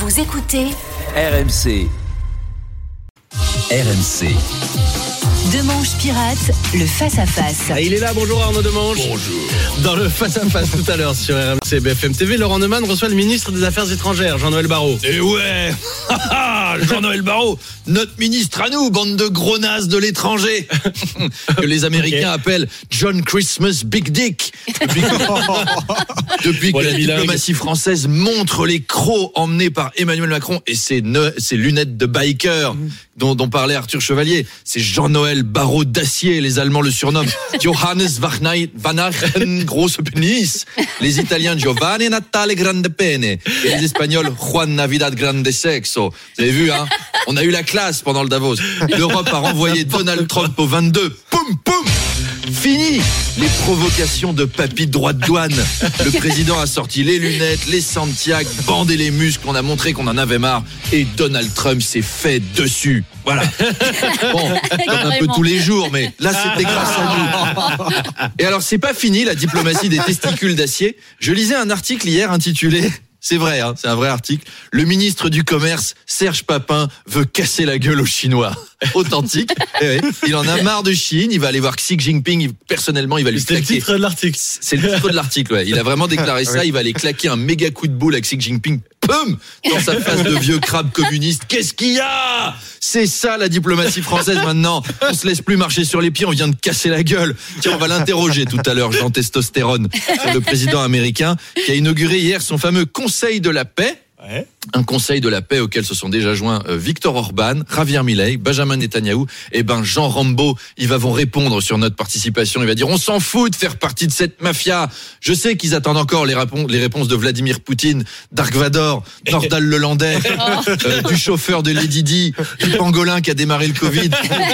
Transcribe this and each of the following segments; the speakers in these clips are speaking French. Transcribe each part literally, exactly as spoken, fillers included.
Vous écoutez R M C. R M C. Demanche Pirate, le face-à-face. Ah, il est là, bonjour Arnaud Demanche. Bonjour. Dans le face-à-face tout à l'heure sur R M C B F M T V, Laurent Neumann reçoit le ministre des Affaires étrangères, Jean-Noël Barrot. Et ouais, Jean-Noël Barrot, notre ministre à nous, bande de gros nazes de l'étranger, que les Américains okay. appellent John Christmas Big Dick. Depuis que, depuis que la diplomatie française montre les crocs emmenés par Emmanuel Macron et ses, ne, ses lunettes de biker mmh. dont, dont parlait Arthur Chevalier, c'est Jean-Noël Barrot d'acier, les Allemands le surnomment Johannes Vanachen, grosse pénis. Les Italiens Giovanni Natale Grande Pene. Et les Espagnols Juan Navidad Grande Sexo. Vous avez vu, hein? On a eu la classe pendant le Davos. L'Europe a renvoyé Donald Trump au vingt-deux. Poum, poum! Fini les provocations de papy de droit de douane. Le président a sorti les lunettes, les Santiago, bandé les muscles, on a montré qu'on en avait marre. Et Donald Trump s'est fait dessus. Voilà. Bon, comme un peu tous les jours, mais là c'était grâce à nous. Et alors c'est pas fini la diplomatie des testicules d'acier. Je lisais un article hier intitulé... C'est vrai, hein, c'est un vrai article. Le ministre du Commerce, Serge Papin, veut casser la gueule aux Chinois. Authentique. Eh oui. Il en a marre de Chine. Il va aller voir Xi Jinping. Il, personnellement, il va lui C'était claquer. le titre de l'article. C'est le titre de l'article, ouais. Il a vraiment déclaré ça. Il va aller claquer un méga coup de boule à Xi Jinping. Poum! Dans sa face de vieux crabe communiste. Qu'est-ce qu'il y a? C'est ça la diplomatie française maintenant. On se laisse plus marcher sur les pieds. On vient de casser la gueule. Tiens, on va l'interroger tout à l'heure, Jean Testostérone, sur le président américain qui a inauguré hier son fameux Conseil de la paix. Ouais. Un conseil de la paix auquel se sont déjà joints euh, Viktor Orban, Javier Milei, Benjamin Netanyahou et ben Jean Rambo. Ils vont répondre sur notre participation. Il va dire on s'en fout de faire partie de cette mafia. Je sais qu'ils attendent encore les, répons- les réponses de Vladimir Poutine, Dark Vador, Nordal Lelandais, euh, du chauffeur de Lady Di, du pangolin qui a démarré le Covid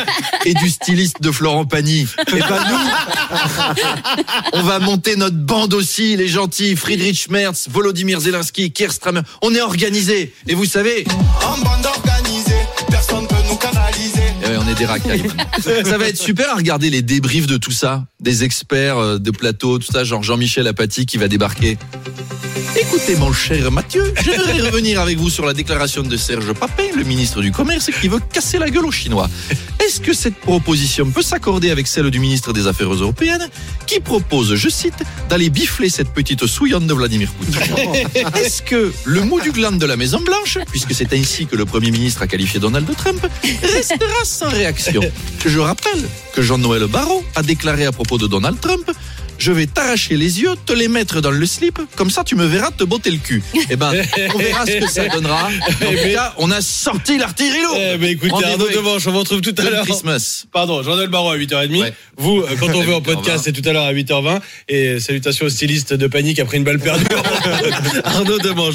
et du styliste de Florent Pagny. Et ben nous, on va monter notre bande aussi, les gentils, Friedrich Merz, Volodymyr Zelensky, Keir Starmer. On est organisé. Et vous savez, en bande organisée, personne peut nous canaliser. Et ouais, on est des racailles. Ça va être super à regarder les débriefs de tout ça, des experts de plateau, tout ça, genre Jean-Michel Apathy qui va débarquer. Écoutez mon cher Mathieu, j'aimerais revenir avec vous sur la déclaration de Serge Papin, le ministre du Commerce, qui veut casser la gueule aux Chinois. Est-ce que cette proposition peut s'accorder avec celle du ministre des Affaires européennes, qui propose, je cite, d'aller bifler cette petite souillonne de Vladimir Poutine? Est-ce que le mot du gland de la Maison Blanche, puisque c'est ainsi que le Premier ministre a qualifié Donald Trump, restera sans réaction? Je rappelle que Jean-Noël Barrot a déclaré à propos de Donald Trump: je vais t'arracher les yeux, te les mettre dans le slip, comme ça tu me verras te botter le cul. Eh ben, on verra ce que ça donnera. En tout cas, on a sorti l'artillerie lourde. Eh ben, écoutez, Arnaud Demanche, on vous retrouve tout à l'heure. Christmas. Pardon, Jean-Noël Barrot à huit heures trente. Ouais. Vous, quand on veut en podcast, c'est tout à l'heure à huit heures vingt. Et salutations au styliste de Panique après une balle perdue. Arnaud Demanche.